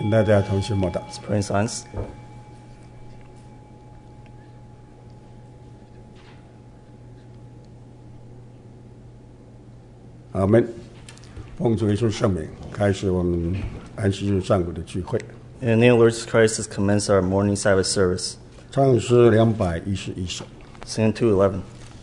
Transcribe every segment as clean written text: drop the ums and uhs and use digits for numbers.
跟大家同心默祷。 Let's pray in silence. 阿们。奉主耶稣圣名，开始我们安息日上午的聚会。 In the name of Lord Jesus Christ, let's commence our morning Sabbath service. 唱诗211首。 Sing 211.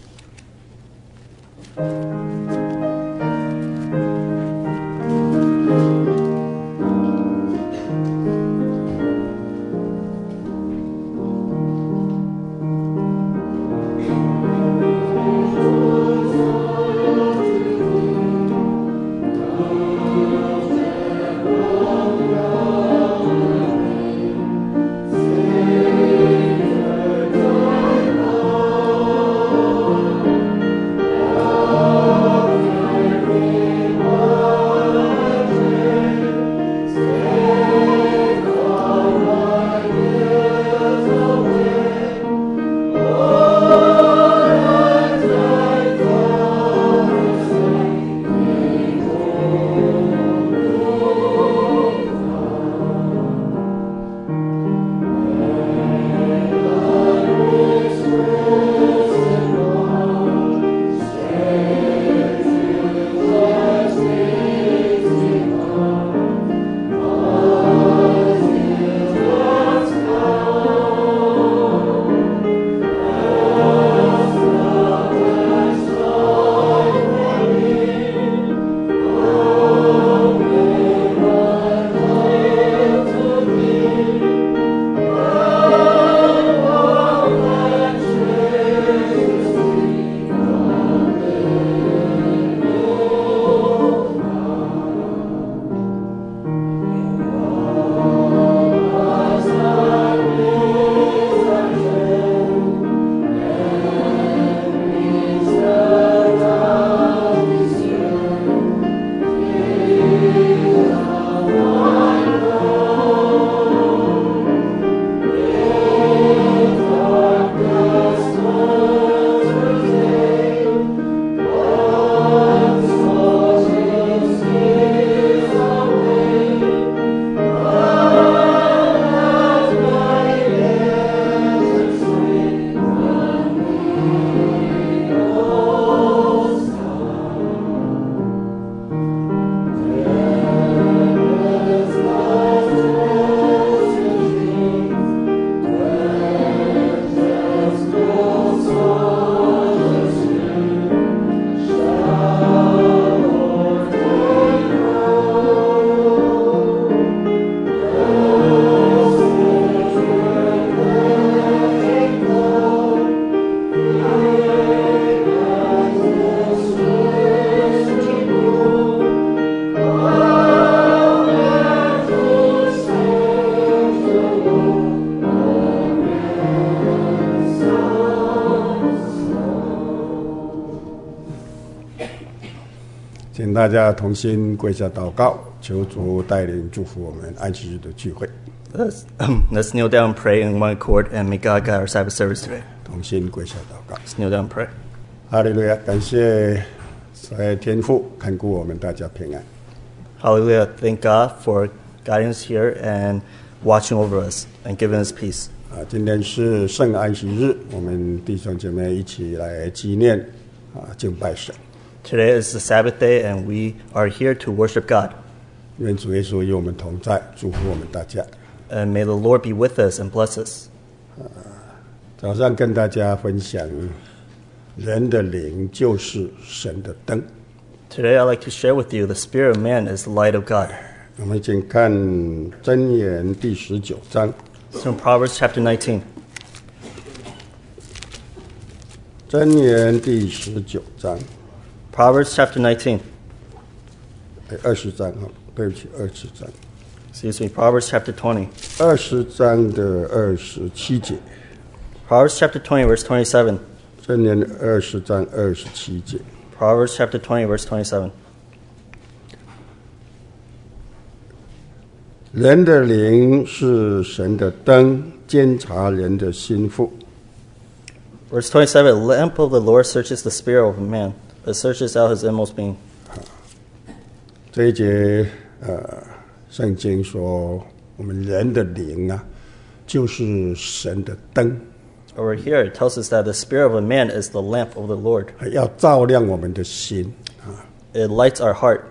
请大家同心跪下祷告，求主带领祝福我们安息日的聚会。 Let's kneel down and pray in one accord, and may God guide our Sabbath service today. 同心跪下祷告。 Let's kneel down and pray. 哈利路亚！感谢在天父看顾我们大家平安。 Hallelujah. Thank God for guiding us here and watching over us and giving us peace. 今天是圣安息日，我们弟兄姐妹一起来纪念敬拜神。 Today is the Sabbath day, and we are here to worship God. 愿主耶稣与我们同在，祝福我们大家。 And may the Lord be with us and bless us. 早上跟大家分享，人的灵就是神的灯。 Today I'd like to share with you the spirit of man is the light of God. 我们请看箴言第19章。 So in Proverbs chapter 19. 箴言第19章。 Proverbs chapter 19. 20章对不起，20章。 Excuse me, Proverbs chapter 20. 20章的27节。 Proverbs chapter 20, verse 27. 箴言20章27节。 Proverbs chapter 20, verse 27. 人的灵是神的灯，监察人的心腹。 Verse 27, the lamp of the Lord searches the spirit of a man, but searches out his inmost being. 这一节圣经说， 我们人的灵啊，就是神的灯， Over here, it tells us that the spirit of a man is the lamp of the Lord. 要照亮我们的心。 It lights our heart.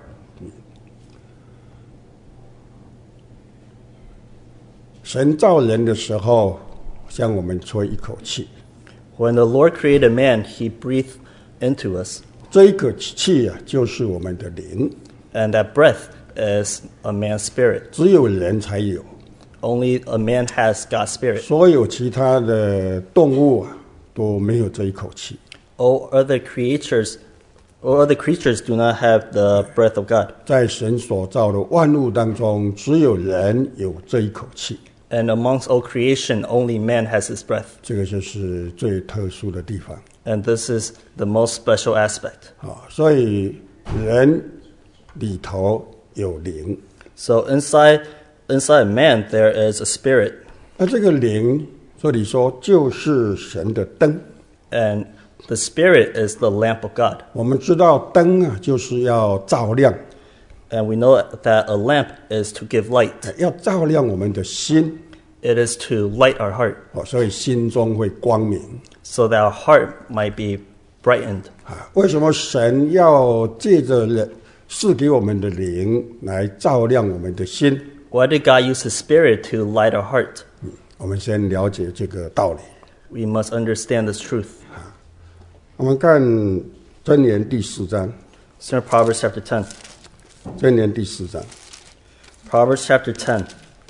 神造人的时候，向我们吹一口气， When the Lord created man, he breathed into us. 这一口气啊，就是我们的灵， And that breath is a man's spirit. 只有人才有， Only a man has God's spirit. 所有其他的动物啊都没有这一口气。 All other creatures do not have the breath of God. 在神所造的万物当中，只有人有这一口气， And amongst all creation, only man has his breath. 这个就是最特殊的地方 And this is the most special aspect. 啊。所以人里头有灵， So inside man, there is a spirit. 那这个灵，这里说就是神的灯。 And the spirit is the lamp of God. 我们知道灯啊，就是要照亮， And we know that a lamp is to give light. 要照亮我们的心， It is to light our heart 所以心中会光明 so that our heart might be brightened. 啊。为什么神要借着人赐给我们的灵来照亮我们的心？ Why did God use His Spirit to light our heart? 我们先了解这个道理。 We must understand this truth. 我们看箴言第4章， It's in Proverbs chapter 10. 箴言第4章 Proverbs chapter 10,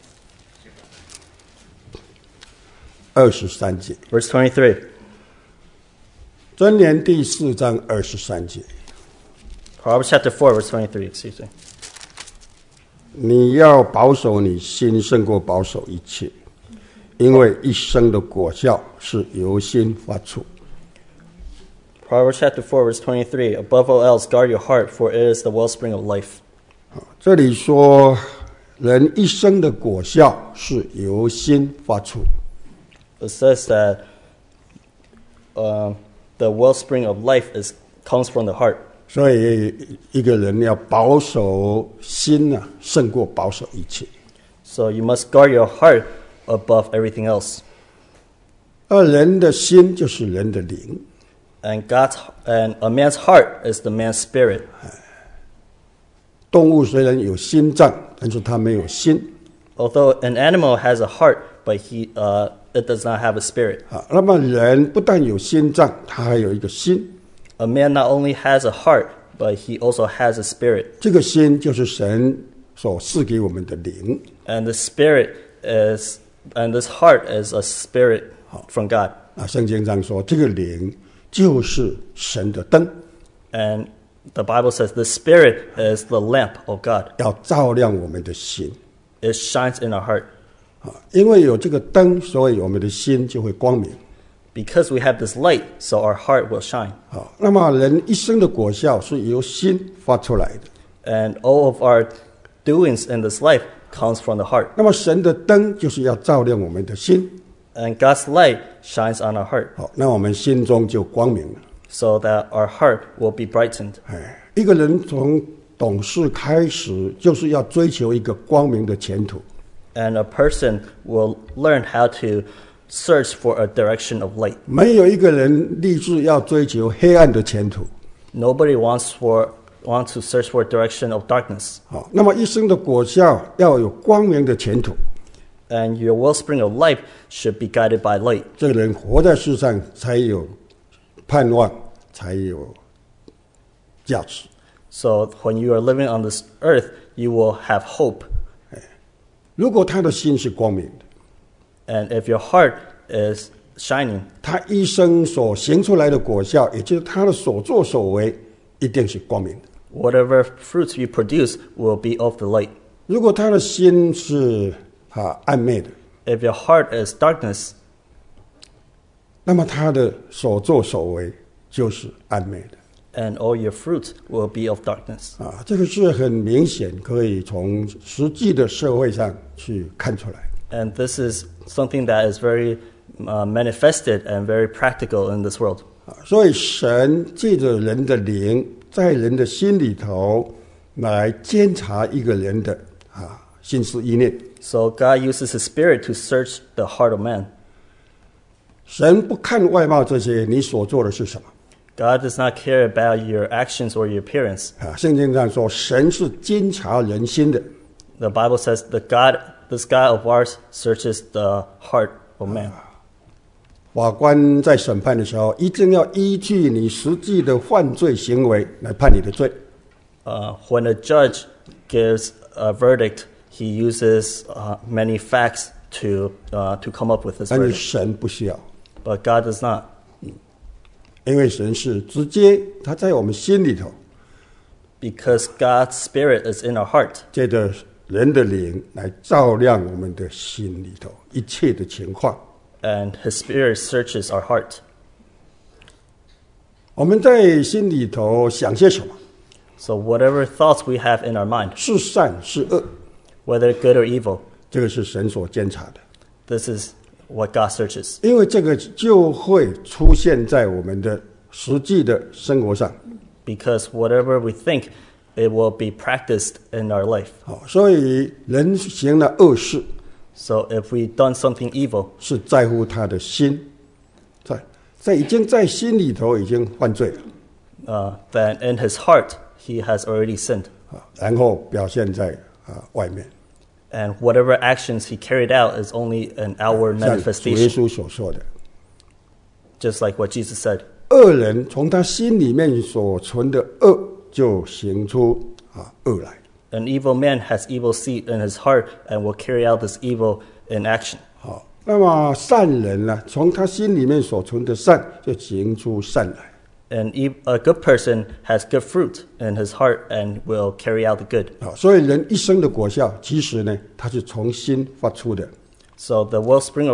23节， verse 23. 箴言第4章23节， Proverbs chapter 4, verse 23, excuse me. 你要保守你心胜过保守一切，因为一生的果效是由心发出。 Proverbs chapter 4, verse 23. Above all else, guard your heart, for it is the wellspring of life. 这里说，人一生的果效是由心发出。 It says that the wellspring of life comes from the heart. 所以一个人要保守心啊，胜过保守一切。 So you must guard your heart above everything else. 而人的心就是人的灵， And a man's heart is the man's spirit. 动物虽然有心脏，但是它没有心 Although an animal has a heart, but it does not have a spirit. 啊。那么人不但有心脏，他还有一个心， A man not only has a heart, but he also has a spirit. 这个心就是神所赐给我们的灵。 And this heart is a spirit from God. 啊，圣经上说，这个灵就是神的灯， And the Bible says the spirit is the lamp of God. 要照亮我们的心 It shines in our heart. 啊。因为有这个灯，所以我们的心就会光明。 Because we have this light, so our heart will shine. 好，那么人一生的果效是由心发出来的。 And all of our doings in this life comes from the heart. 那么神的灯就是要照亮我们的心， And God's light shines on our heart, 好，那我们心中就光明了。 so that our heart will be brightened. 一个人从懂事开始，就是要追求一个光明的前途。 And a person will learn how to search for a direction of light. 没有一个人立志要追求黑暗的前途。 Nobody wants to search for a direction of darkness. 好，那么一生的果效要有光明的前途。 And your wellspring of life should be guided by light. 这个人活在世上才有盼望，才有价值。 So when you are living on this earth, you will have hope. 如果他的心是光明的， And if your heart is shining, 他一生所行出来的果效，也就是他的所作所为，一定是光明的。 whatever fruits you produce will be of the light. 如果他的心是暗昧的， If your heart is darkness, 那么他的所作所为就是暗昧的。 and all your fruits will be of darkness. 这个是很明显，可以从实际的社会上去看出来。 And this is something that is very manifested and very practical in this world. 所以神借着人的灵，在人的心里头来监察一个人的心思意念。 So God uses His Spirit to search the heart of man. 神不看外貌这些，你所做的是什么？ God does not care about your actions or your appearance. 圣经上说，神是监察人心的。 The Bible says this God of ours searches the heart of man. 法官在审判的时候，一定要依据你实际的犯罪行为来判你的罪。 When a judge gives a verdict, he uses many facts to come up with his 但是 verdict. 神不需要， But God does not, 因为神是直接他在我们心里头， because God's Spirit is in our heart, 借着人的灵来照亮我们的心里头一切的情况。 and His Spirit searches our heart. 我们在心里头想些什么？ So whatever thoughts we have in our mind, 是善是恶， whether good or evil, 这个是神所监察的。 this is what God searches. 因为这个就会出现在我们的实际的生活上。 Because whatever we think, it will be practiced in our life. 好，所以人行了恶事， So if we've done something evil, 是在乎他的心，已经在心里头已经犯罪了， then in his heart, he has already sinned. 然后表现在外面。 And whatever actions he carried out is only an outward 像主耶 manifestation, 稣所说的， just like what Jesus said. 恶人从他心里面所存的恶，就行出恶来。 An evil man has evil seed in his heart and will carry out this evil in action. 好，那么善人呢，从他心里面所存的善，就行出善来。 And a good person has good fruit in his heart and will carry out the good. 好，所以人一生的果效，其实呢，它是从心发出的。 So the wellspring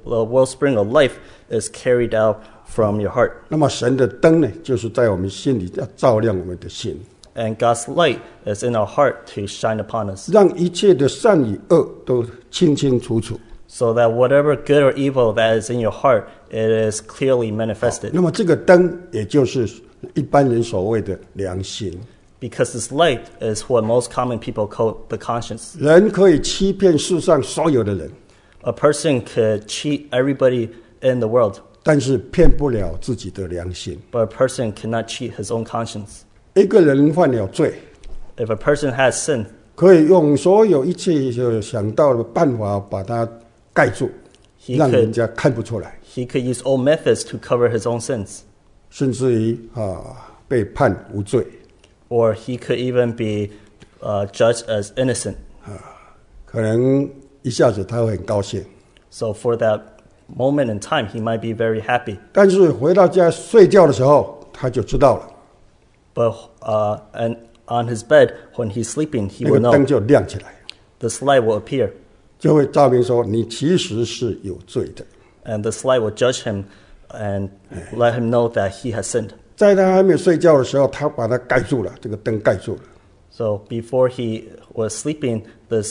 of life is carried out from your heart. 那么神的灯呢，就是在我们心里要照亮我们的心， And God's light is in our heart to shine upon us, 让一切的善与恶都清清楚楚。 so that whatever good or evil that is in your heart, it is clearly manifested. 那么这个灯，也就是一般人所谓的良心。 Because this light is what most common people call the conscience. 人可以欺骗世上所有的人， A person could cheat everybody in the world, 但是骗不了自己的良心。 but a person cannot cheat his own conscience. 一个人犯了罪， If a person has sinned, 可以用所有一切想到的办法把它盖住， He 让 could- 人家看不出来， he could use all methods to cover his own sins. 甚至于被判无罪。 Or he could even be judged as innocent. 可能一下子他会很高兴， So for that moment in time, he might be very happy. 但是回到家睡觉的时候，他就知道了， But and on his bed, when he's sleeping, he 那 will 个灯 know 就亮起来， this light will appear. 就会照明说你其实是有罪的。 And this light will judge him and let him know that he has sinned. 在他还没有睡觉的时候，他把它盖住了，这个灯盖住了。 So before he was sleeping,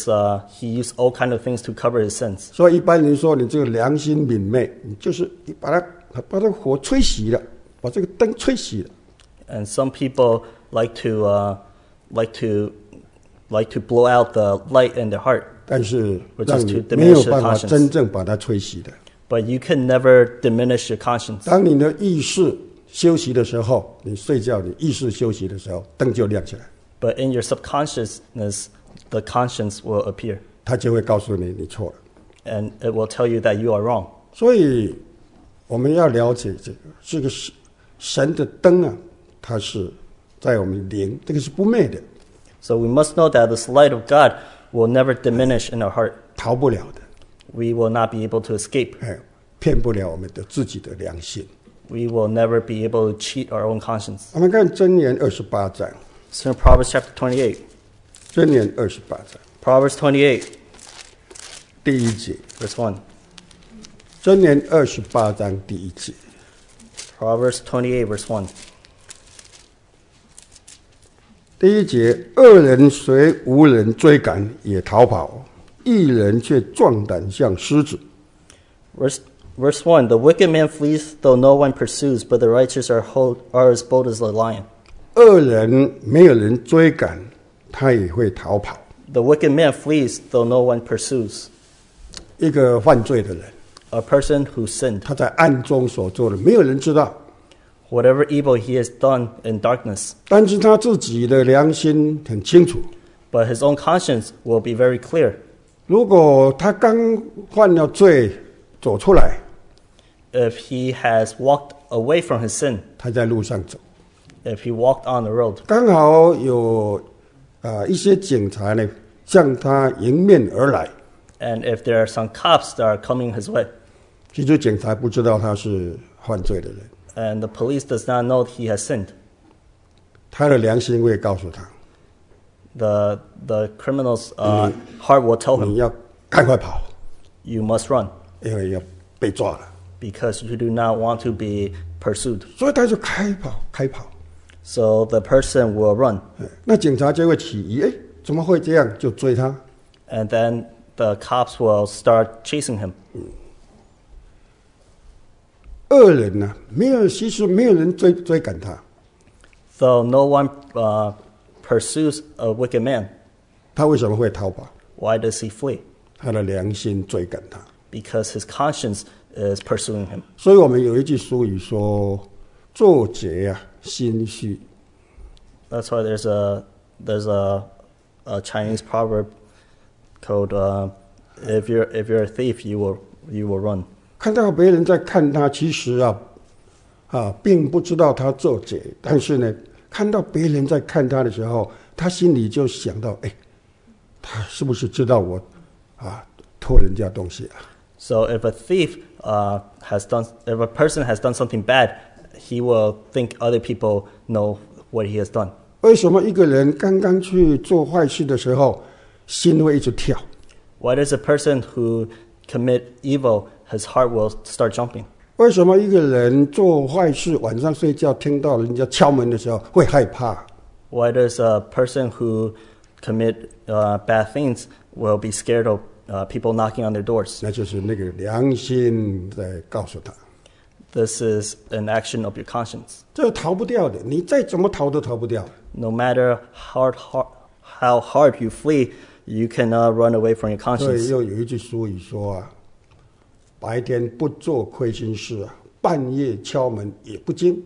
he used all kind of things to cover his sins. 所以一般人说你这个良心泯灭，你就是你把它火吹熄了，把这个灯吹熄了。 And some people like to blow out the light in their heart, 但是 Or 让 just 你 to 没有 diminish the 办法 conscience. 真正把它吹熄的。 but you can never diminish your conscience. 当你的意识休息的时候，你睡觉，你意识休息的时候，灯就亮起来， But in your subconsciousness, the conscience will appear, 它就会告诉你你错了。 and it will tell you that you are wrong. 所以我们要了解这个神的灯啊，它是在我们灵，这个是不灭的， So we must know that this light of God will never diminish in our heart. 逃不了的， We will not be able to escape. 骗不了我们的自己的良心。 We will never be able to cheat our own conscience. 我们看箴言28章， So in Proverbs chapter 28. 箴言28章 Proverbs 28, 第1节， verse 1. 箴言28章第1节， Proverbs 28, verse 1. 第1节，恶人虽无人追赶，也逃跑；义人却壮胆像狮子。 Verse 1. The wicked man flees, though no one pursues, but the righteous are as bold as the lion. 恶人没有人追赶，他也会逃跑； The wicked man flees, though no one pursues. 一个犯罪的人， A person who sinned, 他在暗中所做的，没有人知道， whatever evil he has done in darkness, 但是他自己的良心很清楚。 but his own conscience will be very clear. 如果他刚犯了罪走出来， If he has walked away from his sin, 他在路上走， if he walked on the road, 刚好有一些警察呢向他迎面而来， and if there are some cops that are coming his way, 其实警察不知道他是犯罪的人， and the police does not know he has sinned, 他的良心会告诉他， the criminal's heart will tell 你 him, 要赶快跑， you must run, 因为要被抓了。 because you do not want to be pursued. 所以他就开跑。 So the person will run, 那警察就会起疑，哎，怎么会这样？就追他。 and then the cops will start chasing him. 恶人呢、其实没有人追赶他， Though no one pursues a wicked man, 他为什么会逃跑？ why does he flee? 他的良心追赶他。 Because his conscience is pursuing him. 所以我们有一句俗语说：“做贼啊，心虚。 That's why there's a Chinese proverb called if you're a thief, you will run. ” 看到别人在看他，其实并不知道他做贼，但是呢，看到别人在看他的时候，他心里就想到：哎，他是不是知道我偷人家东西啊？ So if a thief if a person has done something bad, he will think other people know what he has done. 为什么一个人刚刚去做坏事的时候，心会一直跳？ Why does a person who commit evil, his heart will start jumping? 为什么一个人做坏事，晚上睡觉听到人家敲门的时候会害怕？ Why does a person who commit bad things will be scared of people knocking on their doors? 那就是那个良心在告诉他， This is an action of your conscience. 这逃不掉的，你再怎么逃都逃不掉。 No matter how hard you flee, you cannot run away from your 所以 conscience. 又有一句俗语说白天不做亏心事半夜敲门也不惊。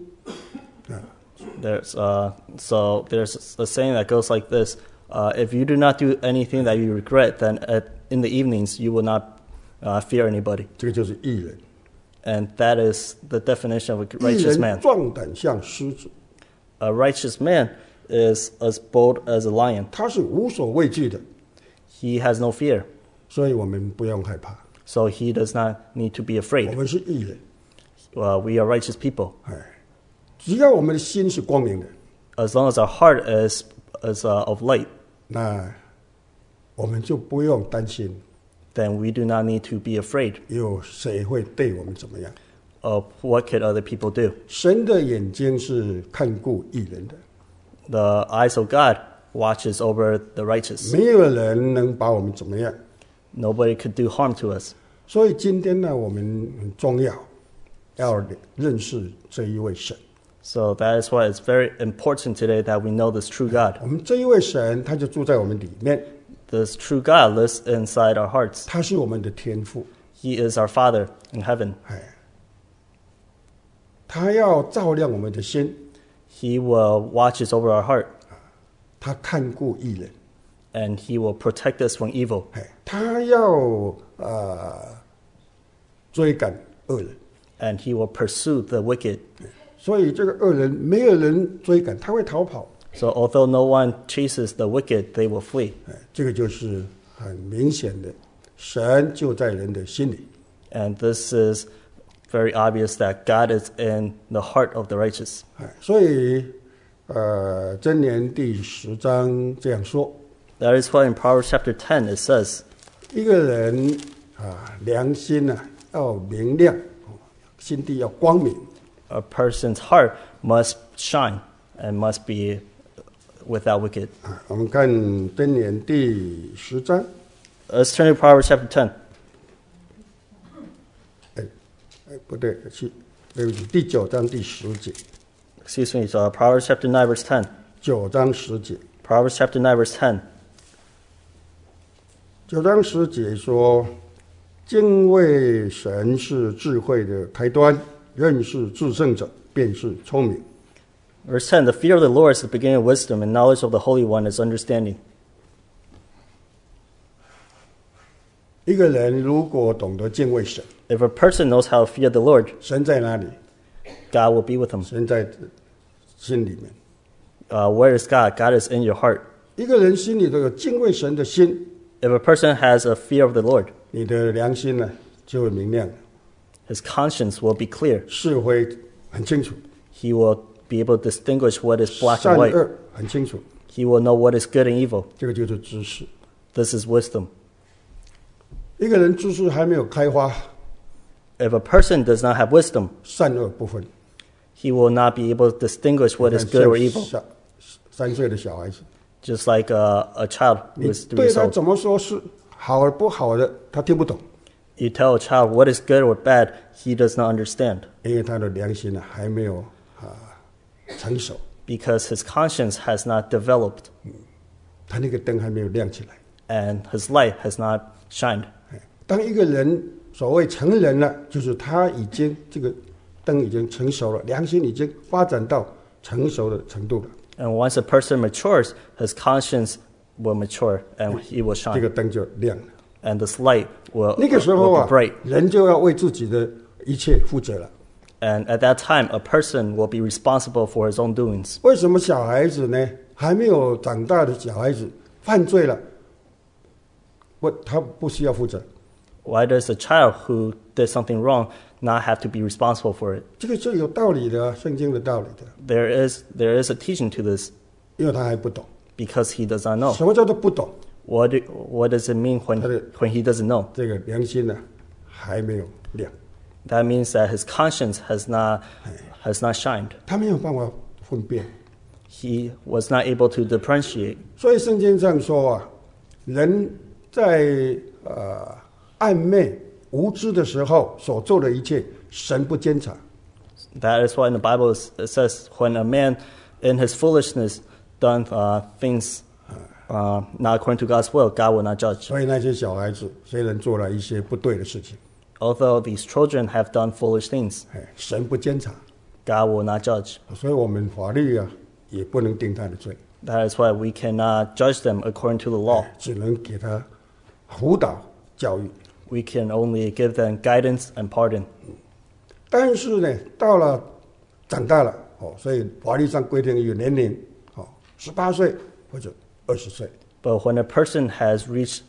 There's a saying that goes like this: if you do not do anything that you regret, then in the evenings you will not fear anybody. 这个就是义人， And that is the definition of a 义 righteous 人 man. 壮胆像狮子， A righteous man is as bold as a lion. 他是无所畏惧的， He has no fear, 所以我们不用害怕。 so he does not need to be 我 afraid. 们是义人， We are righteous people. 只要我们的心是光明的， As long as our heart is of light, 那我们就不用担心 then we do not need to be afraid 有谁会对我们怎么样。 of what could other people do. 神的眼睛是看顾义人的， The eyes of God watches over the righteous. 没有人能把我们怎么样。 Nobody could do harm to us. 所以今天呢，我们很重要，要认识这一位神。 So that is why it's very important today that we know this true God. 我们这一位神，他就住在我们里面， This true God lives inside our hearts. 他是我们的天父， He is our Father in heaven. 他要照亮我们的心， He will watches over our heart, 他看顾义人， and He will protect us from evil. 他要追赶恶人。 And He will pursue the wicked. 所以这个恶人没有人追赶，他会逃跑。 So although no one chases the wicked, they will flee. 这个就是很明显的，神就在人的心里。 And this is very obvious that God is in the heart of the righteous. 所以箴言第10章这样说： That is why in Proverbs chapter 10 it says, 一个人良心要明亮，心地要光明。 a person's heart must shine and must be without wicked. 我们看箴言第10章， Let's turn to Proverbs chapter 10. 不对，对不起，第9章第10节 Excuse me, Proverbs chapter 9 verse 10. ，9章10节， Proverbs chapter 9 verse 10. 9章10节说，敬畏神是智慧的开端，认识至圣者便是聪明。 Verse 10, the fear of the Lord is the beginning of wisdom, and knowledge of the Holy One is understanding. 一个人如果懂得敬畏神， If a person knows how to fear the Lord, 神在哪里？ God will be with him. 神在心里面。 Where is God? God is in your heart. 一个人心里头有敬畏神的心， If a person has a fear of the Lord, 你的良心呢就会明亮， his conscience will be clear. 是非很清楚， He will be able to distinguish what is black 善 and white. 恶很清楚， He will know what is good and evil. 这个就是知识。 This is wisdom. 一个人知识还没有开花， If a person does not have wisdom, 善恶不分。 he will not be able to distinguish what is good or evil. 像3岁的小孩子， Just like a child who 你 is 3 对 years 他 old. 怎么说是好而不好的，他听不懂， You tell a child what is good or bad, he does not understand 因为他的良心呢还没有成熟， because his conscience has not developed 他那个灯还没有亮起来。 and his light has not shined. 当一个人所谓成人了，就是他已经这个灯已经成熟了，良心已经发展到成熟的程度了， And once a person matures, his conscience will mature and he will 这个 shine. 灯就亮了。 And this light will, 那个时候 will 啊 be bright.， 人就要为自己的一切负责了。 And at that time, a person will be responsible for his own doings. 为什么小孩子呢？还没有长大的小孩子犯罪了，他不需要负责？ Why does a child who did something wrong not have to be responsible for it? 这个是有道理的，圣经的道理的， There is a teaching to this 因为他还不懂。 because he does not know. 什么叫做不懂？ What does it mean when he doesn't know? 这个良心呢还没有亮， That means that his conscience has not shined. 他没有办法分辨。 He was not able to differentiate. 所以圣经上说啊，人在暧昧无知的时候所做的一切，神不监察。 That is why in the Bible it says, when a man in his foolishness done things not according to God's will, God will not judge. 所以那些小孩子虽然做了一些不对的事情， Although these children have done foolish things, 神不监察， God will not judge. 所以我们法律啊也不能定他的罪， That is why we cannot judge them according to the law. 只能给他辅导教育。 We can only give them guidance and pardon. 但是呢，到了长大了所以法律上规定有年龄18岁或者20岁。 But when a person has reached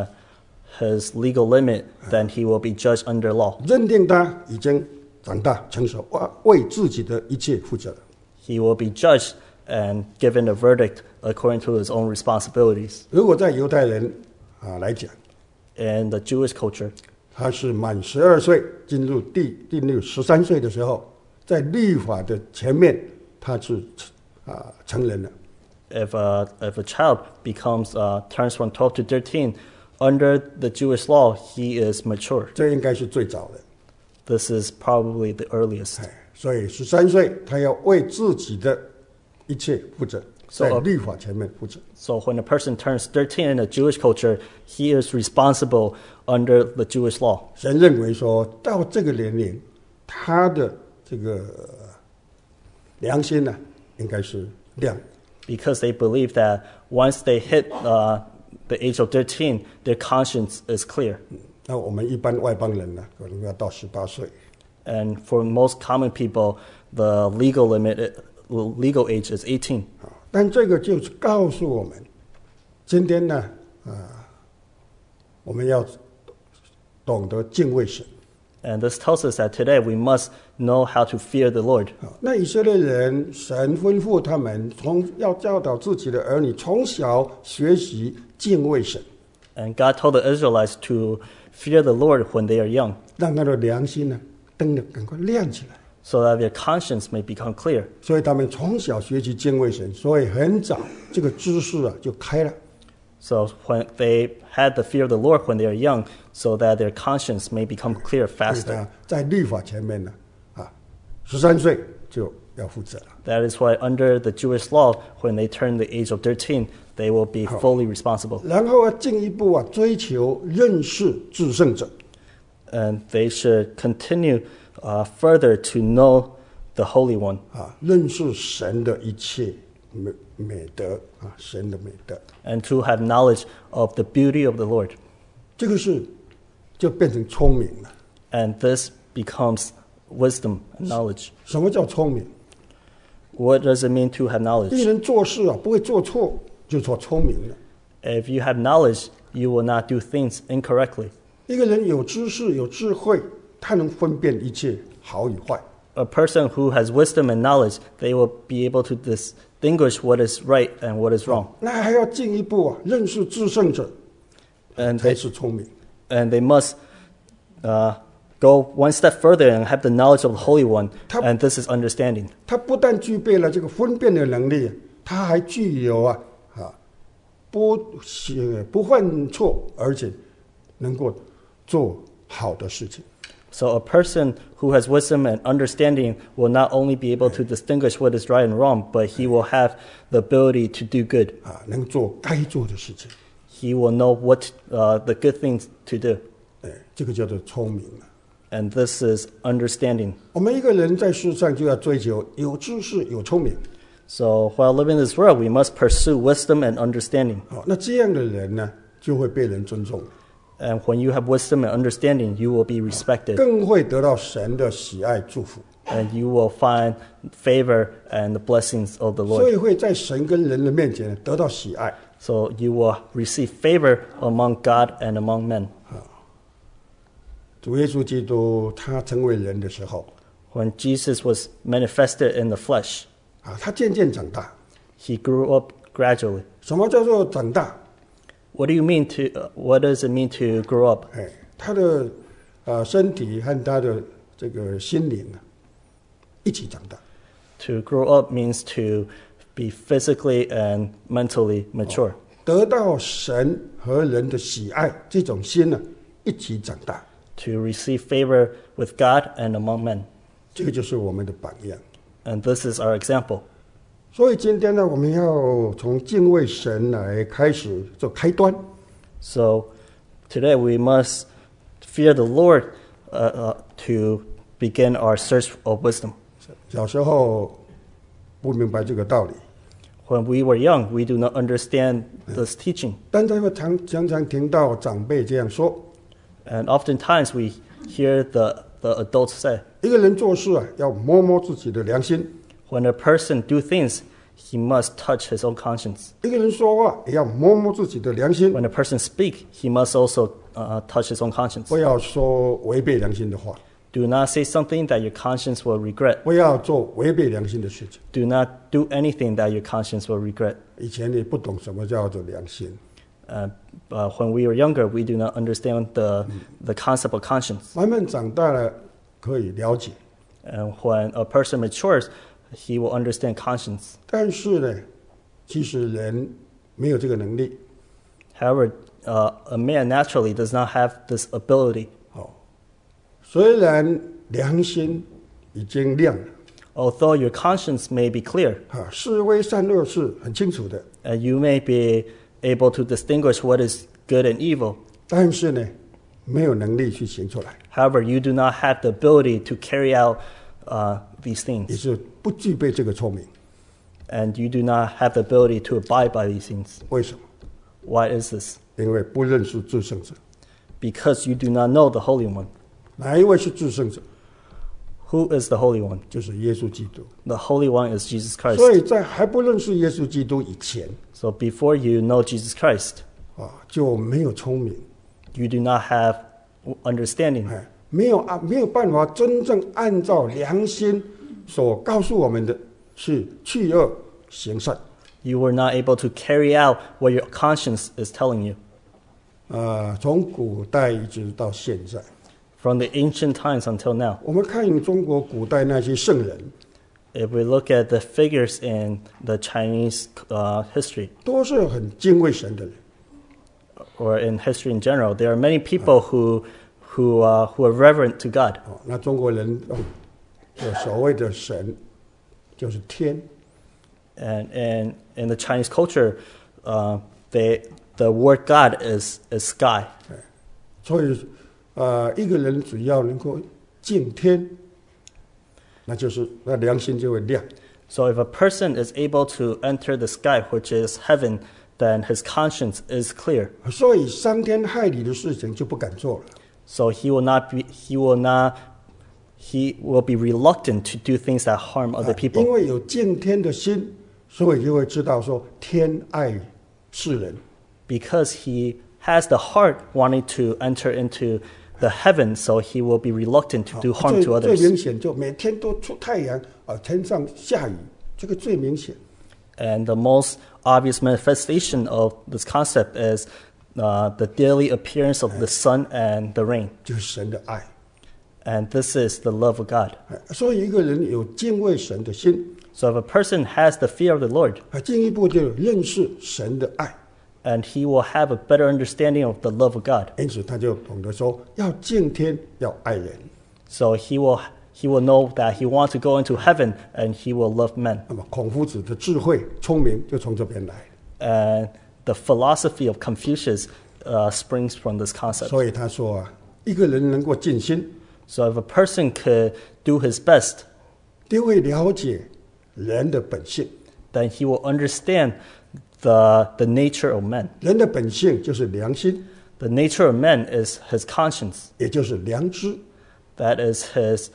his legal limit, then he will be judged under law. 认定他已经长大成熟，为自己的一切负责。 He will be judged and given a verdict according to his own responsibilities. 如果在犹太人来讲， In the Jewish culture, 他是满12岁进入进入13岁的时候，在律法的前面他是成人了。 if a child becomes turns from 12 to 13, under the Jewish law, he is mature. 这应该是最早的。 This is probably the earliest. 所以13岁他要为自己的一切负责， So, 在律法前面负责。 So when a person turns 13 in the Jewish culture, he is responsible under the Jewish law. 神认为说到这个年龄，他的这个良心呢，应该是亮。 Because they believe that once they hit the age of 13, their conscience is clear. 那我们一般外邦人呢，可能要到18岁。 And for most common people, the legal age is 18. 但这个就是告诉我们，今天呢，我们要懂得敬畏神。 And this tells us that today we must know how to fear the Lord. 那以色列人，神吩咐他们要教导自己的儿女从小学习敬畏神， And God told the Israelites to fear the Lord when they are young, 让他的良心呢灯赶快亮起来。 so that their conscience may become clear. 所以他们从小学习敬畏神，所以很早这个知识就开了。 So when they had the fear of the Lord when they are young, so that their conscience may become clear faster. 在律法前面呢，13岁就要负责了。 That is why under the Jewish law, when they turn the age of 13, they will be fully responsible. 然后进一步追求认识至圣者。 And they should continue further to know the Holy One. 认识神的一切美德神的美德。 And to have knowledge of the beauty of the Lord. 这个就变成聪明了。 And this becomes wisdom and knowledge. 什么叫聪明？ What does it mean to have 一 knowledge? 人做事不会做错，就说聪明了。 If you have knowledge, you will not do things incorrectly. 一个人有知识、有智慧，他能分辨一切好与坏。 A person who has wisdom and knowledge, they will be able to distinguish what is right and what is wrong. 那还要进一步认识至圣者， And 才 they, 是聪明。 and they must go one step further and have the knowledge of the Holy One. And this is understanding. 他不但具备了这个分辨的能力，他还具有不犯错，而且能够做好的事情。 So a person who has wisdom and understanding will not only be able to distinguish what is right and wrong, but he will have the ability to do good. 能做该做的事情。 He will know what the good things to do. 这个叫做聪明了。 And this is understanding. 我们一个人在世上就要追求有知识、有聪明。 So while living in this world, we must pursue wisdom and understanding. 那这样的人呢，就会被人尊重， And when you have wisdom and understanding, you will be respected. 更会得到神的喜爱祝福。 And you will find favor and the blessings of the 所以 Lord. 会在神跟人的面前得到喜爱。 So you will receive favor among God and among men. 主耶稣基督他成为人的时候， When Jesus was manifested in the flesh, 他渐渐长大。 he grew up gradually. 什么叫做长大？ What does it mean to grow up? 他的身体和他的这个心灵一起长大。 To grow up means to be physically and mentally mature. 得到神和人的喜爱，这种心一起长大。 To receive favor with God and among men. 这个就是我们的榜样。 And this is our example. 所以今天呢，我们要从敬畏神来开始做开端。 So today we must fear the Lord to begin our search of wisdom. 小时候不明白这个道理， When we were young, we do not understand this teaching. 但是会常常听到长辈这样说： And oftentimes we hear the adults say, 一个人做事要摸摸自己的良心； when a person do things, he must touch his own conscience. 一个人说话也要摸摸自己的良心， When a person speak, he must also touch his own conscience. 不要说违背良心的话， Do not say something that your conscience will regret. 不要做违背良心的事情。 Do not do anything that your conscience will regret. 以前你不懂什么叫做良心， When we were younger, we do not understand the concept of conscience. 慢慢长大了可以了解， And when a person matures, he will understand conscience. 但是呢，其实人没有这个能力。 However, a man naturally does not have this ability. 虽然良心已经亮了， Although your conscience may be clear, 是非善恶是很清楚的， and you may be able to distinguish what is good and evil, 但是呢，没有能力去行出来， however, you do not have the ability to carry out these 也 things, 是不具备这个聪明。 and you do not have the ability to abide by these things. 为什么？ Why is this? 因为不认识至圣者。 Because you do not know the Holy One. 哪一位是至圣者？ Who is the Holy One? 就是耶稣基督。 The Holy One is Jesus 所 Christ. 以在还不认识耶稣基督以前， So before you know Jesus Christ, 就没有聪明， you do not have understanding. 没有办法真正按照良心所告诉我们的是去恶行善。 You were not able to carry out what your conscience is telling you. 从古代一直到现在， From the ancient times until now, 我们看中国古代那些圣人， if we look at the figures in the Chinese history, 都是很敬畏神的人。 or in history in general, there are many people who are reverent to God. 那中国人所谓的神就是天， And in the Chinese culture, the word God is sky. 所以一个人只要能够敬天，那良心就会亮。 So if a person is able to enter the sky, which is heaven, then his conscience is clear. 所以伤天害理的事情就不敢做了。 So he will be reluctant to do things that harm other 因 people. 为有敬天的心，所以就会知道说天爱世人。 Because he has the heart wanting to enter into the heaven, so he will be reluctant to do harm to 最 others. 明显就每天都出太阳天上下雨，这个最明显。 And the most obvious manifestation of this concept is the daily appearance of the sun and the rain. 就是神的爱。 And this is the love of God. 所以一个人有敬畏神的心， So if a person has the fear of the Lord, 进一步就认识神的爱， and he will have a better understanding of the love of God. 因此他就懂得说要敬天，要爱人。 So he will know that he wants to go into heaven and he will love men. 那么孔夫子的智慧、聪明就从这边来， And the philosophy of Confucius springs from this concept. 所以他说一个人能够尽心， So if a person could do his best, 就会了解人的本性。 then he will understand the nature of men. 人的本性就是良心， The nature of men is his conscience. 也就是良知。 That is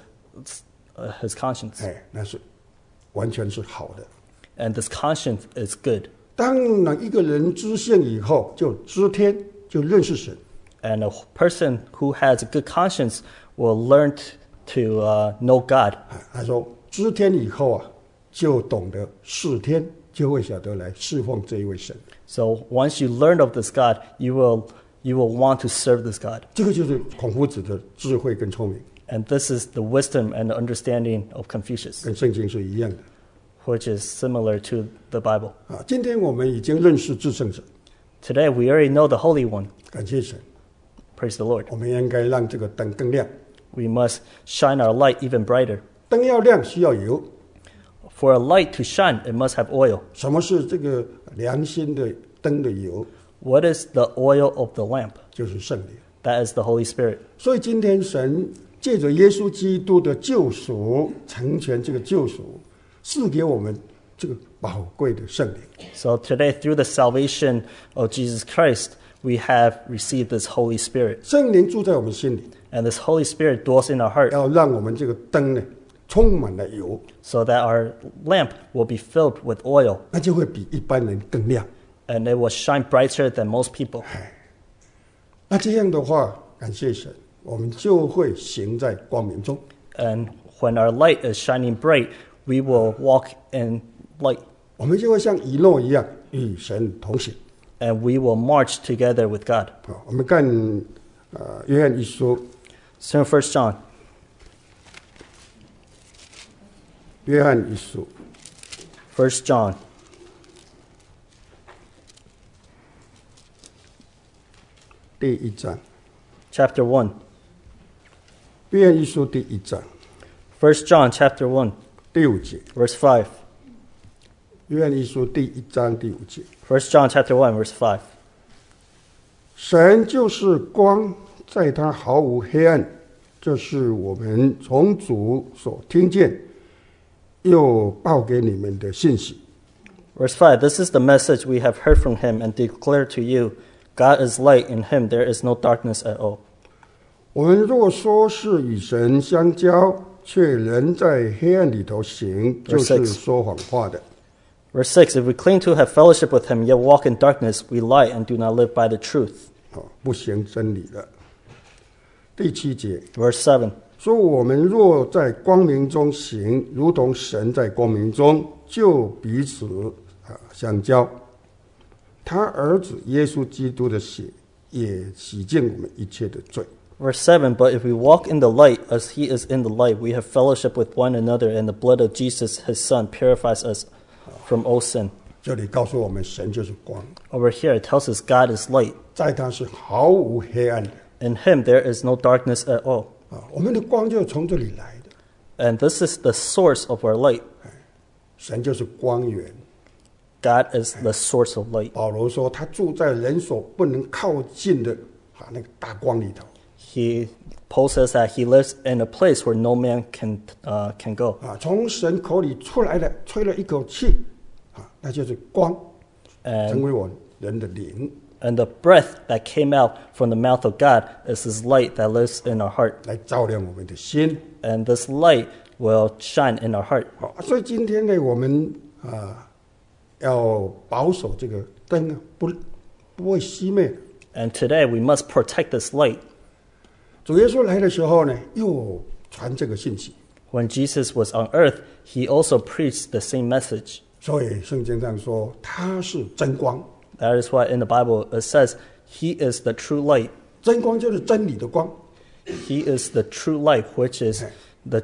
his conscience. 那是完全是好的。 And this conscience is good. 当一个人知性以后，就知天，就认识神。 And a person who has a good conscience will learn to know God. 他说知天以后就懂得事天，就会晓得来侍奉这一位神。 So once you learn of this God, you will want to serve this God. 这个就是孔夫子的智慧跟聪明， And this is the wisdom and the understanding of Confucius, 跟圣经是一样的。 which is similar to the Bible. 今天我们已经认识至圣者， Today we already know the Holy One. 感谢神。 Praise the Lord. 我们应该让这个灯更亮。 We must shine our light even brighter. 灯要亮需要油。 For a light to shine, it must have oil. 什么是这个良心的灯的油？ What is the oil of the lamp? 就是圣灵。 That is the Holy Spirit. 所以今天神借着耶稣基督的救赎，成全这个救赎，赐给我们这个宝贵的圣灵。 So today, through the salvation of Jesus Christ, we have received this Holy Spirit. 圣灵住在我们心里， And this Holy Spirit dwells in our heart 要让我们这个灯呢充满了油， so that our lamp will be filled with oil 那就会比一般人更亮。 and it will shine brighter than most people. 那这样的话，感谢神，我们就会行在光明中。 And when our light is shining bright, we will walk in light 我们就会像以诺一样与神同行。 and we will march together with God. 好，我们看约翰一书， So in 1 John, 约翰一书 1 John, 第一章， chapter 1. 约翰一书第一章 1 John chapter 1, 第5节， verse 5. 约翰一书第一章第5节， 1 John chapter 1, verse 5. 神就是光，在他毫无黑暗。这是我们从主所听见，又报给你们的信息。 Verse 5, this is the message we have heard from him and declare to you. God is light, in him there is no darkness at all. 我们若说是与神相交，却仍在黑暗里头行，就 Verse 6. 是说谎话的。 Verse 6, if we claim to have fellowship with him, yet walk in darkness, we lie and do not live by the truth. 不行真理的。第7节 Verse 7, 说：我们若在光明中行，如同神在光明中，就彼此相交。他儿子耶稣基督的血也洗净我们一切的罪。 Verse 7, but if we walk in the light as he is in the light, we have fellowship with one another, and the blood of Jesus, his son, purifies us from all sin. 这里告诉我们，神就是光， Over here, it tells us God is light. 在他是毫无黑暗的。 In him, there is no darkness at all. 我们的光就从这里来的。 And this is the source of our light. 神就是光源， God is the source of light. 保罗说，他住在人所不能靠近的那个大光里头。 Paul says that he lives in a place where no man can go. 从神口里出来的，吹了一口气，那就是光，成为我人的灵。 And the breath that came out from the mouth of God is this light that lives in our heart. 来照亮我们的心。 And this light will shine in our heart. 所以今天呢，我们要保守这个灯不会熄灭。 And today we must protect this light. 主耶稣来的时候呢，又传这个信息。 When Jesus was on earth, he also preached the same message. 所以圣经上说他是真光。 That is why in the Bible it says he is the true light. 真光就是真理的光。 He is the true light, which is the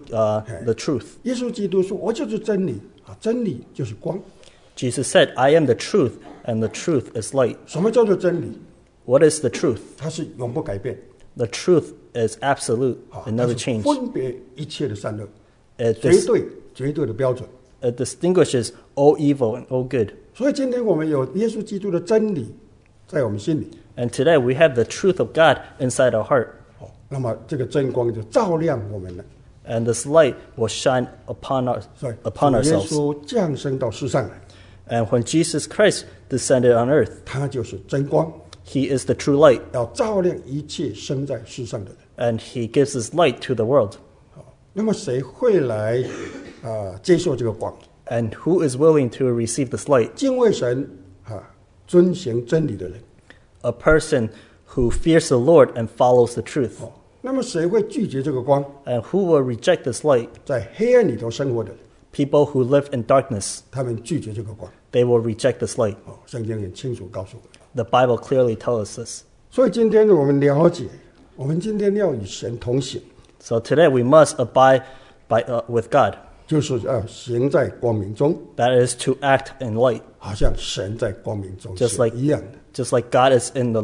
truth. 耶稣基督说：“我就是真理真理就是光。” Jesus said, "I am the truth, and the truth is light." 什么叫做真理？ What is the truth? 它是永不改变。 The truth is absolute; it never changes. 分别一切的善恶， It 绝对的标准。 distinguishes all evil and all good. 所以今天我们有耶稣基督的真理在我们心里。 And today we have the truth of God inside our heart. 那么这个真光就照亮我们了。 And this light will shine upon ourselves. 耶稣降生到世上来。 And when Jesus Christ descended on earth, 他就是真光。 He is the true light. 要照亮一切生在世上的人。 And he gives his light to the world. 那么谁会来接受这个光？ And who is willing to receive this light? 敬畏神遵行真理的人。 A person who fears the Lord and follows the truth. 那么谁会拒绝这个光？ And who will reject this light? 在黑暗里头生活的人。 People who live in darkness. 他们拒绝这个光。 They will reject this light. 圣经很清楚告诉我们。 The Bible clearly tells us this. 所以今天我们了解，我们今天要与神同行。 So today we must abide with God. 就是要行在光明中。 That is to act in light. 好像神在光明中 Just like 一样的。 Just like God is in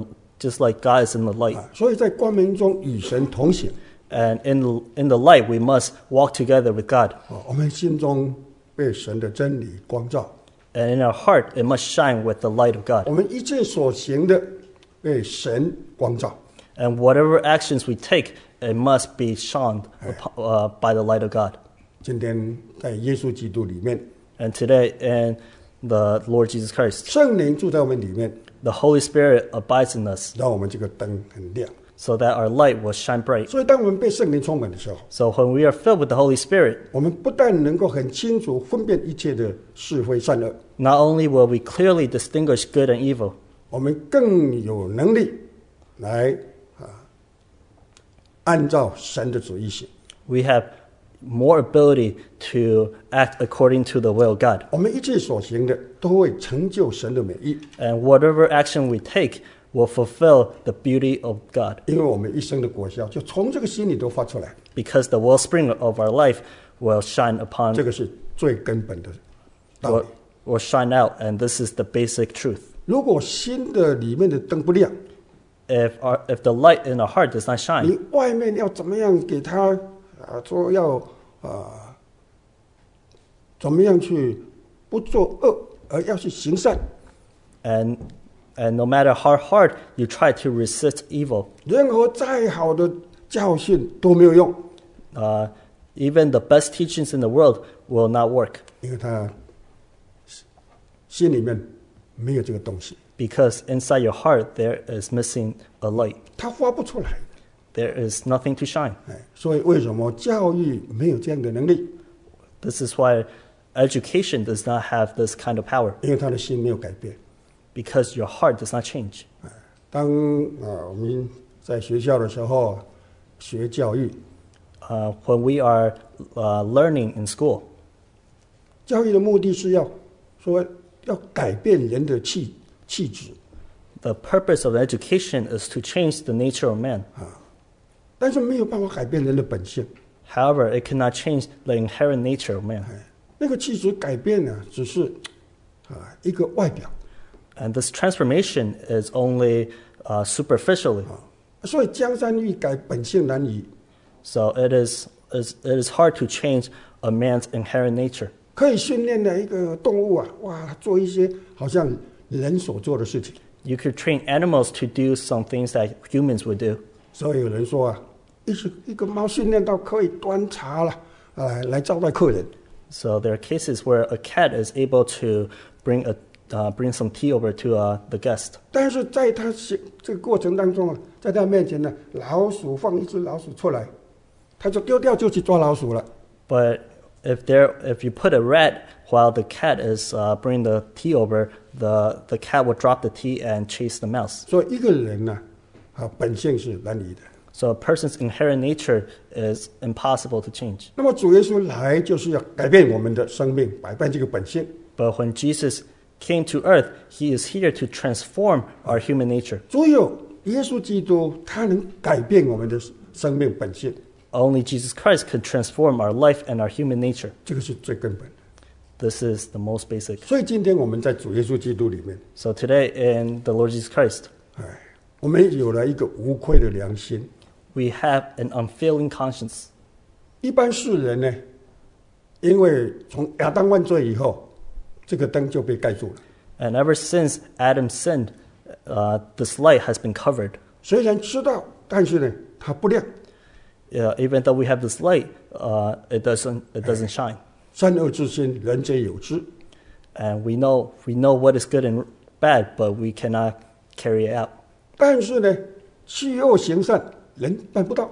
the light. 所以在光明中与神同行。 And in the light we must walk together with God. 我们心中被神的真理光照。 And in our heart it must shine with the light of God. 我们一切所行的被神光照。 And whatever actions we take, it must be shone by the light of God. 今天在耶稣基督里面 And today in the Lord Jesus Christ, 圣灵住在我们里面 the Holy Spirit abides in us 让我们这个灯很亮。 so that our light will shine bright. 所以当我们被圣灵充满的时候， So when we are filled with the Holy Spirit, 我们不但能够很清楚分辨一切的是非善恶， not only will we clearly distinguish good and evil, 我们更有能力来按照神的旨意行。 we have more ability to act according to the will of God. 我们一切所行的都会成就神的美意， And whatever action we take will fulfill the beauty of God. 因为我们一生的果效就从这个心里都发出来。 Because the wellspring of our life will shine upon, 这个是最根本的道理。 will shine out, and this is the basic truth. 如果心的里面的灯不亮， If the light in our heart does not 你 shine, 外面要怎么样给他说要怎么样去不做恶，而要去行善。 and no matter how hard you try to resist evil, 任何再好的教训都没有用， even the best teachings in the world will not work 因为他心里面没有这个东西， because inside your heart there is missing a light. 他发不出来。 There is nothing to shine. 所以为什么教育没有这样的能力？ This is why education does not have this kind of power, 因为他的心没有改变。 because your heart does not change. 当我们在学校的时候学教育， When we are learning in school, 教育的目的是要改变人的气质， the purpose of education is to change the nature of man. 但是没有办法改变人的本性。 However, it cannot change the inherent nature of man. 那个气质改变呢，只是一个外表。 And this transformation is only superficially. 所以江山易改，本性难移。 So it is hard to change a man's inherent nature. 可以训练的一个动物啊，哇，做一些好像人所做的事情。 You could train animals to do some things that humans would do. 所以有人说啊，一个猫训练到可以端茶了，来招待客人。 So there are cases where a cat is able to bring some tea over to the guest. 但是在他这个过程当中啊，在他面前呢，老鼠放一只老鼠出来，他就丢掉就去抓老鼠了。 But if you put a rat while the cat is bringing the tea over, the cat will drop the tea and chase the mouse. 所以一个人呢，本性是难移的。 So a person's inherent nature is impossible to change. 那么主耶稣来就是要改变我们的生命，改变这个本性。 But when Jesus came to earth, he is here to transform our human nature. 只有耶稣基督，他能改变我们的生命本性。 Only Jesus Christ could transform our life and our human nature. 这个是最根本的。 This is the most basic. 所以今天我们在主耶稣基督里面， So today in the Lord Jesus Christ, 我们有了一个无愧的良心。 we have an unfailing conscience. 一般世人呢，因为从亚当犯罪以后，这个灯就被盖住了。 And ever since Adam sinned, this light has been covered. 虽然知道，但是呢，它不亮。 Even though we have this light, it doesn't shine. 善恶之心，人皆有之。 And we know what is good and bad, but we cannot carry it out. 但是呢，去恶行善，人办不到。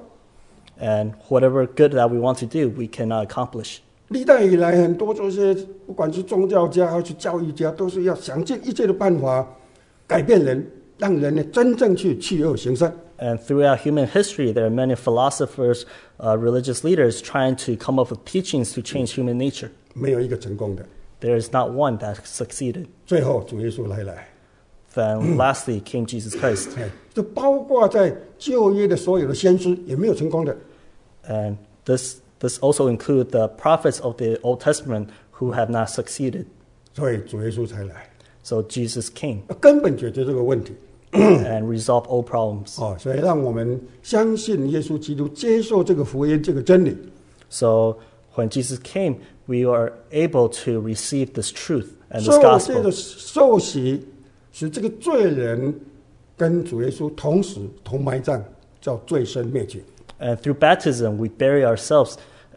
And whatever good that we want to do, we cannot accomplish. 历代以来，很多这些不管是宗教家还是教育家，都是要想尽一切的办法改变人，让人呢真正去恶行善。 And throughout human history, there are many philosophers, religious leaders trying to come up with teachings to change human nature. 没有一个成功的。 There is not one that succeeded. 最后，主耶稣来， Then lastly came Jesus Christ. 就包括在旧约的所有的先知也没有成功的。 And this also includes the prophets of the Old Testament who have not succeeded. 所以主耶稣才来， So Jesus came 根本解决这个问题。 and resolved all problems. 所以让我们相信耶稣基督，接受这个福音，这个真理。 So when Jesus came, we are able to receive this truth and this 受这 gospel. 个受洗，使这个罪人跟主耶稣同埋葬，叫罪身灭绝。 And through baptism, we bury ourselves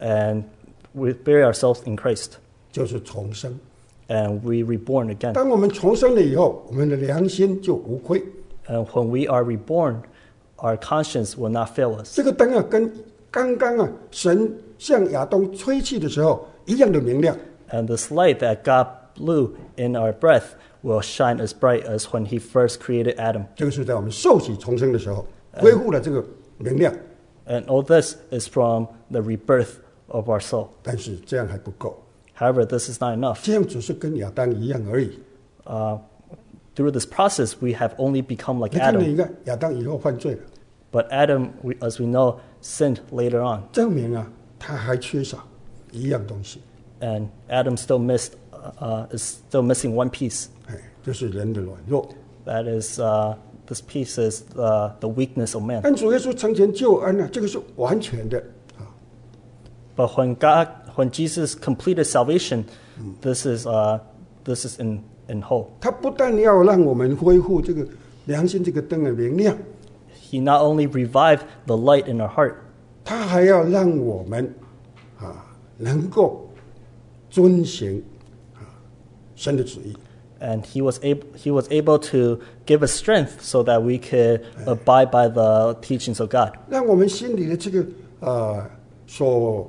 in Christ, 就是重生。 and we reborn again. 当我们重生了以后，我们的良心就无愧。 And when we are reborn, our conscience will not fail us. 这个灯啊，跟刚刚神向亚当吹气的时候一样的明亮。 And this light that God blew in our breath will shine as bright as when he first created Adam. 这个是在我们受洗重生的时候恢复了这个明亮。 And all this is from the rebirth of our soul. 但是这样还不够， However, this is not enough. 这样只是跟亚当一样而已。 Through this process, we have only become like 你看， Adam. 你看亚当以后犯罪了， But Adam, as we know, sinned later on. 证明他还缺少一样东西， And Adam is still missing one piece. 就是人的软弱。 That is, this piece is the weakness of man. 但主耶稣成全救恩这个是完全的。 But when Jesus completed salvation, this is in whole. 他不但要让我们恢复这个良心这个灯的明亮， He not only revived the light in our heart, 他还要让我们能够遵行神的旨意。 and he was able to give us strength so that we could abide by the teachings of God. 让我们心里的这个所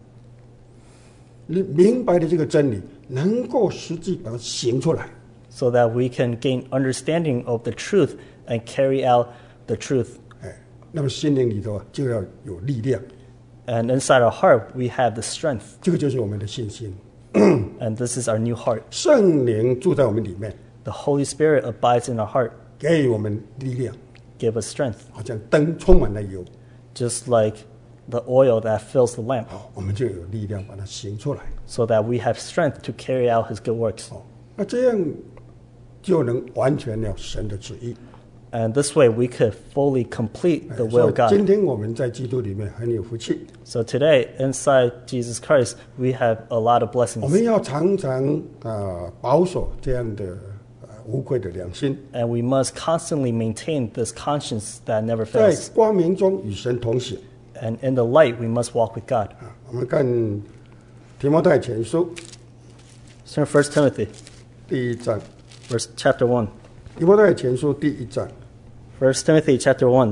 明白的这个真理，能够实际把它行出来。 So that we can gain understanding of the truth and carry out the truth. 那么心灵里头就要有力量， And inside our heart, we have the strength. 这个就是我们的信心。 And this is our new heart. 圣灵住在我们里面， The Holy Spirit abides in our heart, 给予我们力量， give us strength. 好像灯充满了油， Just like the oil that fills the lamp, 我们就有力量把它行出来。 so that we have strength to carry out His good works. 那这样就能完全了神的旨意。 And this way we could fully complete the 所 will 以 of God. 今天我们在基督里面很有福气， So today, inside Jesus Christ, we have a lot of 我 blessings. 们要常常保守这样的无愧的良心， And we must constantly maintain this conscience that never 在 fails. 光明中与神同行。 And in the light, we must walk with God. 我们看提摩太前书 So in 1 Timothy, 第一章， chapter 1. 提摩太前书第一章 1 Timothy chapter 1,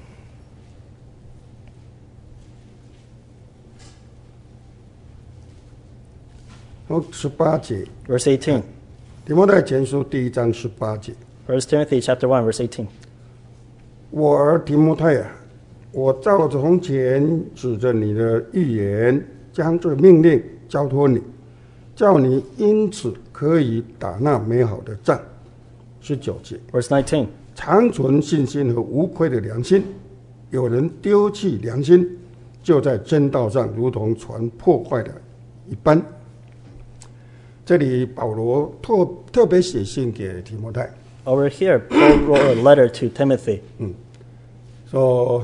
从18节， verse 18. 提摩太前书第一章18节。 1 Timothy chapter 1, verse 18. 我儿提摩太啊，我照从前指着你的预言，将这命令交托你，叫你因此可以打那美好的仗。19节， Verse 19. 常存信心和无愧的良心。有人丢弃良心，就在真道上如同船破坏的一般。这里保罗特别写信给提摩太， Over here, Paul wrote a letter to Timothy. 说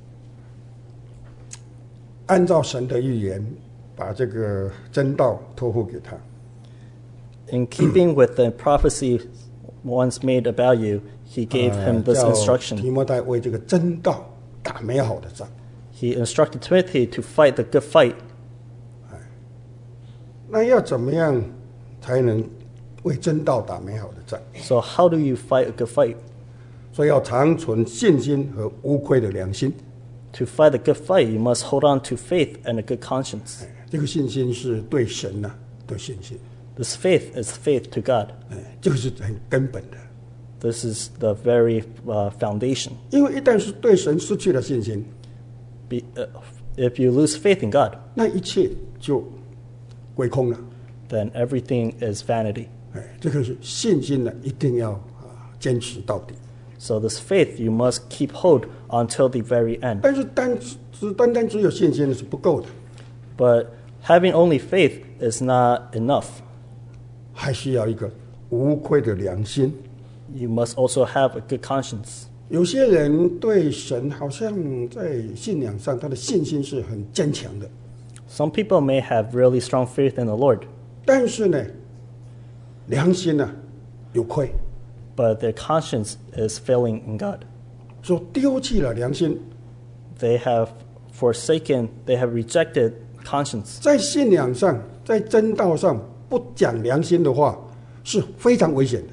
按照神的预言，把这个真道托付给他。 In keeping with the prophecy once made about you, he gave him this 叫 instruction. 提摩太为这个真道打美好的仗。 He instructed Timothy to fight the good fight. 那要怎么样才能为真道打美好的仗？ So how do you fight a good fight? 所以要常存信心和无愧的良心。 To fight a good fight, you must hold on to faith and a good conscience. 这个信心是对神的信心， This faith is faith to God. 这个是很根本的。 This is the very foundation. 因为一旦是对神失去了信心， If you lose faith in God, 那一切就归空了。 then everything is vanity. 这个是信心呢，一定要坚持到底。 So this faith you must keep hold until the very end. 但是单单只有信心是不够的， But having only faith is not enough. 还需要一个无愧的良心。 You must also have a good conscience. 有些人对神好像在信仰上，他的信心是很坚强的， Some people may have really strong faith in the Lord, 但是呢，良心呢有愧， but their conscience is failing in God. 说丢弃了良心， They have rejected conscience. 在信仰上，在真道上不讲良心的话，是非常危险的。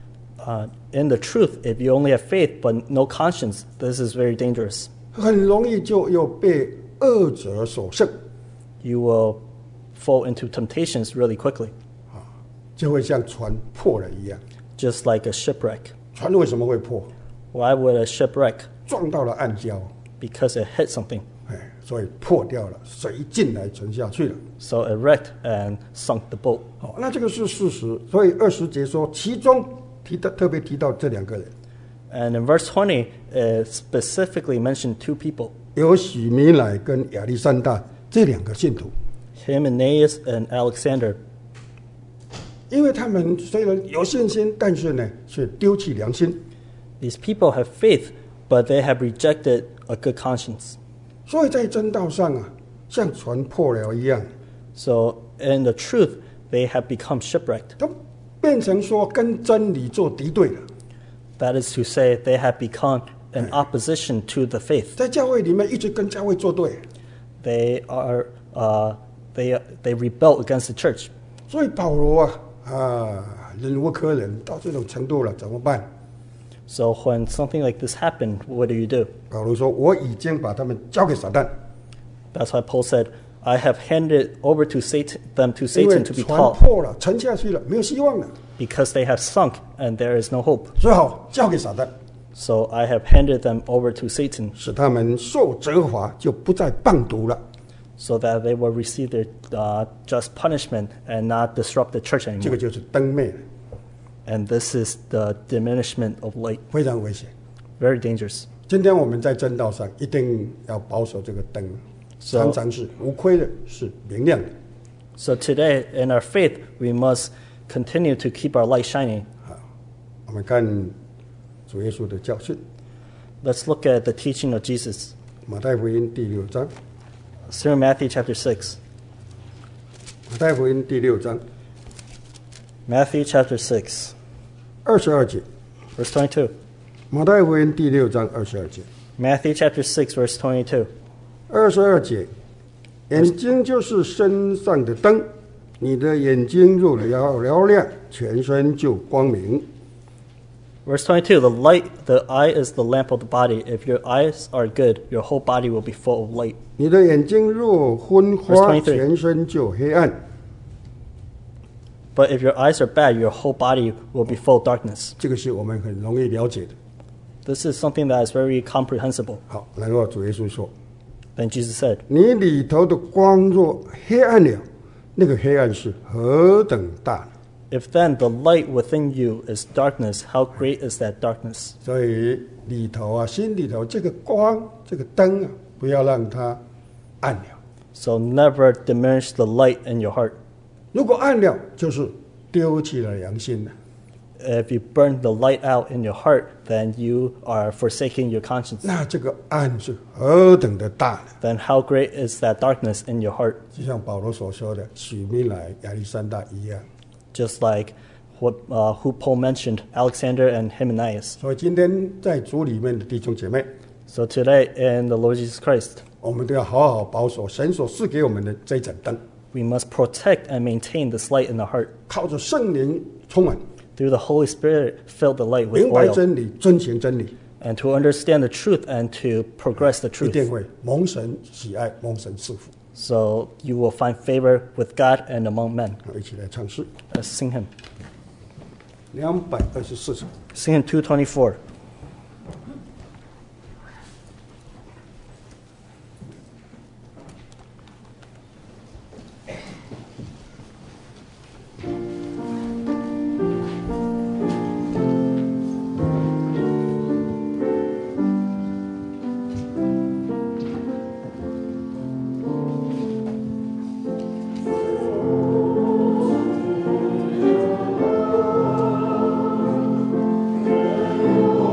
In the truth, if you only have faith but no conscience, this is very dangerous. 很容易就又被恶者所胜， You will fall into temptations really quickly, 就会像船破了一样。 just like a shipwreck. 船为什么会破？ Why would a shipwreck? 撞到了暗礁， Because it hit something. 所以破掉了，水进来沉下去了。 So it wrecked and sunk the boat. 好，那这个是事实。所以20节说，其中特别提到这两个人， And in verse 20, it specifically mentioned two people, 有许米乃跟亚历山大这两个信徒， Hymenaeus and Alexander. 因为他们虽然有信心，但是呢，却丢弃良心。 These people have faith, but they have rejected a good conscience. 所以在真道上啊，像船破了一样， So in the truth, they have become shipwrecked. 都变成说跟真理做敌对了。 That is to say, they have become in opposition to the faith. 在教会里面一直跟教会作对， They rebel against the church. 所以保罗忍无可忍到这种程度了，怎么办？ So when something like this happened, what do? 保罗说：“我已经把他们交给撒旦， That's why Paul said, I have handed over to them to 因为 Satan to be 船 taught 破了，沉下去了，没有希望了， because they have sunk and there is no hope. 只好交给撒旦， So I have handed them over to Satan 使他们受责罚，就不再谤读了。 so that they will receive their just punishment and not disrupt the church 这个 anymore. 就是灯灭了， And this is the diminishment of light. 非常危险。 Very dangerous. 今天我们在正道上一定要保守这个灯， So- 常常是无亏的，是明亮的。 So today, in our faith, we must continue to keep our light shining. 我们看主耶稣的教训。 Let's look at the teaching of Jesus. 马太福音第6章， It's here in Matthew chapter 6. 马太福音第6章 Matthew chapter 6, 22节， verse 22. 马太福音第6章22节。 Matthew chapter 6, verse 22. 22节，眼睛就是身上的灯，你的眼睛若嘹亮，全身就光明。 Verse 22, the eye is the lamp of the body. If your eyes are good, your whole body will be full of light. 你的眼睛若昏 Verse 花， 23 全身就黑暗。 But if your eyes are bad, your whole body will be full of darkness. 这个是我们很容易了解的。 This is something that is very comprehensible. 好，然后主耶稣说 Then Jesus said,：“ 你里头的光若黑暗了，那个黑暗是何等大呢？” If then the light within you is darkness, how great is that darkness? 所以里头啊，心里头这个光，这个灯啊，不要让它暗了。 So never diminish the light in your heart. 如果暗了，就是丢弃了良心了。 If you burn the light out in your heart, then you are forsaking your conscience. 那这个暗是何等的大呢？ Then how great is that darkness in your heart? 就像保罗所说的，取名来亚历山大一样。 Just like who Paul mentioned, Alexander and Hymenaeus. 所以今天在主里面的弟兄姐妹， So today in the Lord Jesus Christ, 我们都要好好保守神所赐给我们的这盏灯， we must protect and maintain this light in the heart. 靠着圣灵充满， Through the Holy Spirit, fill the light with 明白 oil. 真理，遵行真理， And to understand the truth and to progress the 一定 truth. 会蒙神喜爱，蒙神赐福。 So you will find favor with God and among men. 好，一起来唱诗 Let's sing him. 224首。 Sing him 224. Thank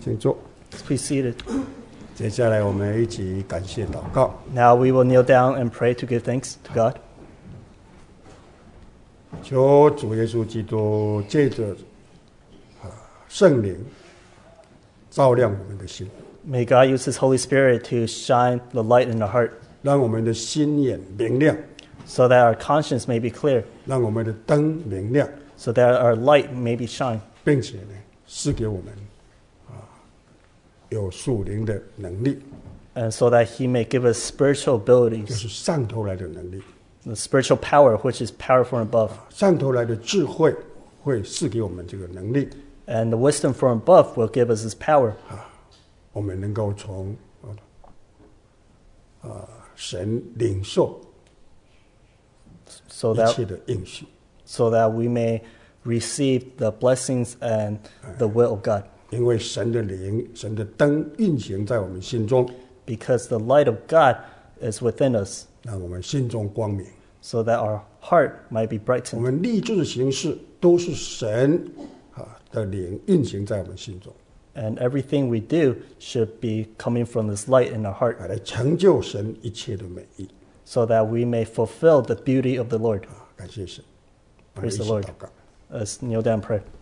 请坐。 Please seated. 接下来我们一起感谢祷告。 Now we will kneel down and pray to give thanks to God. 求主耶稣基督借着圣灵照亮我们的心， May God use His Holy Spirit to shine the light in our heart 让我们的心眼明亮， so that our conscience may be clear, 让我们的灯明亮， so that our light may be shine, 并且呢，赐给我们有属灵的能力， and so that He may give us spiritual 就 abilities, 是上头来的能力， the spiritual power which is power from above, 上头来的智慧会赐给我们这个能力， and the wisdom from above will give us His power, 我们能够从神领受 so 一 that 切的应许。 so that we may receive the blessings and the will of God. 因为神的灵、神的灯运行在我们心中， Because the light of God is within us, 让我们心中光明。 so that our heart might be 我 brightened. 们立志的行事都是神的灵运行在我们心中， And everything we do should be coming from this light in our heart, 来成就神一切的美意。 so that we may fulfill the beauty of the Lord. 感谢神，我们一 Praise 起 the Lord. 祷告。 Let's kneel down and pray.